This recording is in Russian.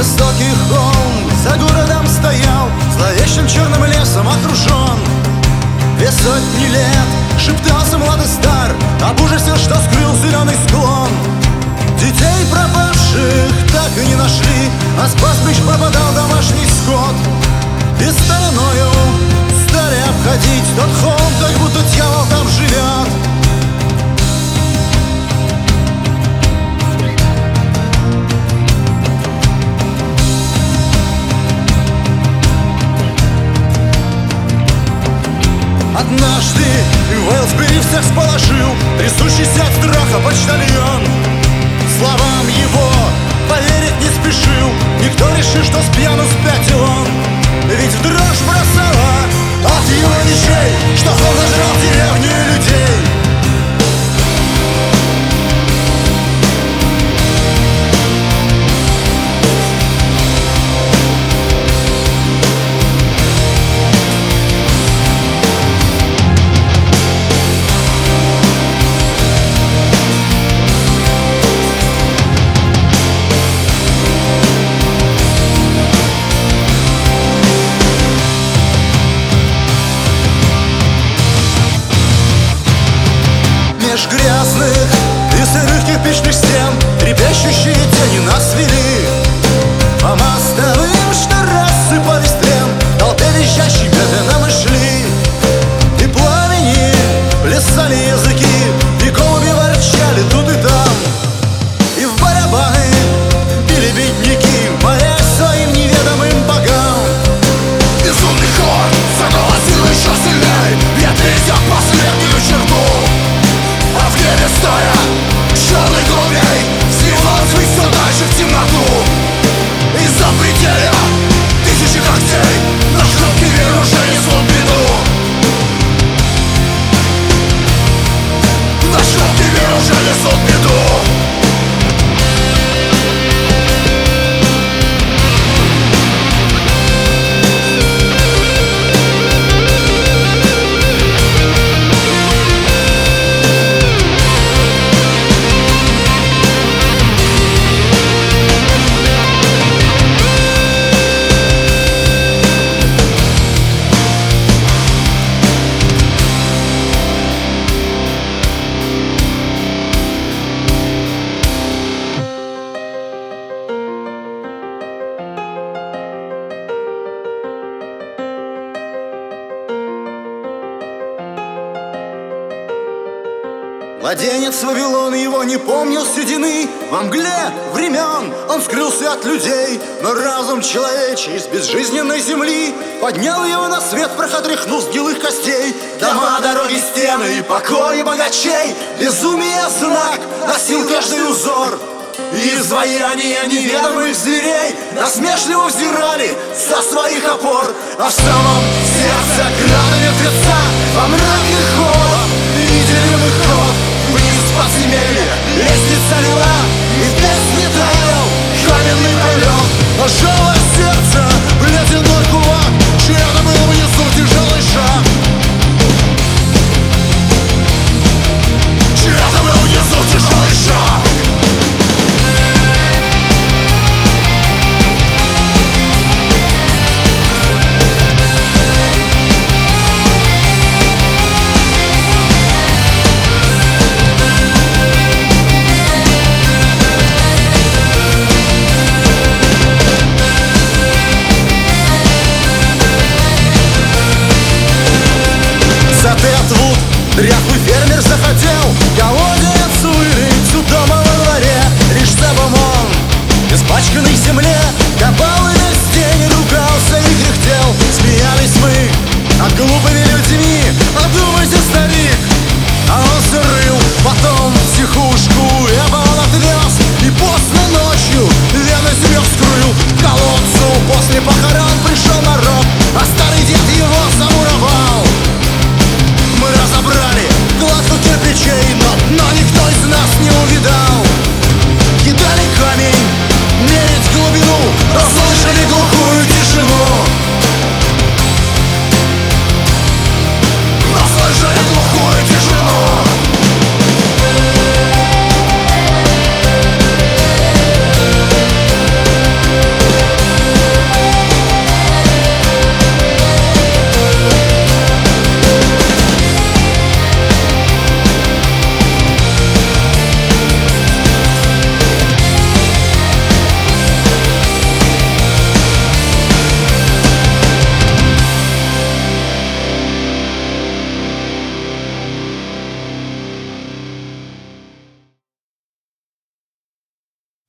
Высокий холм за городом стоял, зловещим черным лесом окружен. 200 лет шептался млад и стар об ужасе, что скрыл зеленый склон. Детей пропавших так и не нашли, а с пастбищ пропадал домашний скот. И стороною стали обходить тот холм, как будто дьявол там живет. Однажды в Элсбери всех сполошил трясущийся от страха почтальон. Словам его поверить не спешил никто, решил, что спьяну спятил он. Ведь в дрожь бросала от его речей, что он зажрал деревню и людей. Меж грязных и сырых кирпичных стен трепещущие тени нас вели по мостовым, что рассыпались в тлен. В толпе визжащей медленно мы шли, и пламени плясали языки, и голуби ворчали тут и там, и в барабаны били бедняки, молясь своим неведомым богам. Безумный хор заголосил еще сильней, я пересек последнюю черту. А в небе стоя черный голубей сливался все дальше в темноту. Из-за пределя тысячи когтей наш хрупкий мир уже несут беду. Наш хрупкий мир уже несут беду. Младенец Вавилон его не помнил седины. Во мгле времен он скрылся от людей, но разум человечий из безжизненной земли поднял его на свет, проходряхнул с гнилых костей. Дома, дороги, стены и покои богачей, безумие знак носил каждый узор. И изваяния неведомых зверей насмешливо взирали со своих опор. А в самом сердце града мертвеца во мраке хор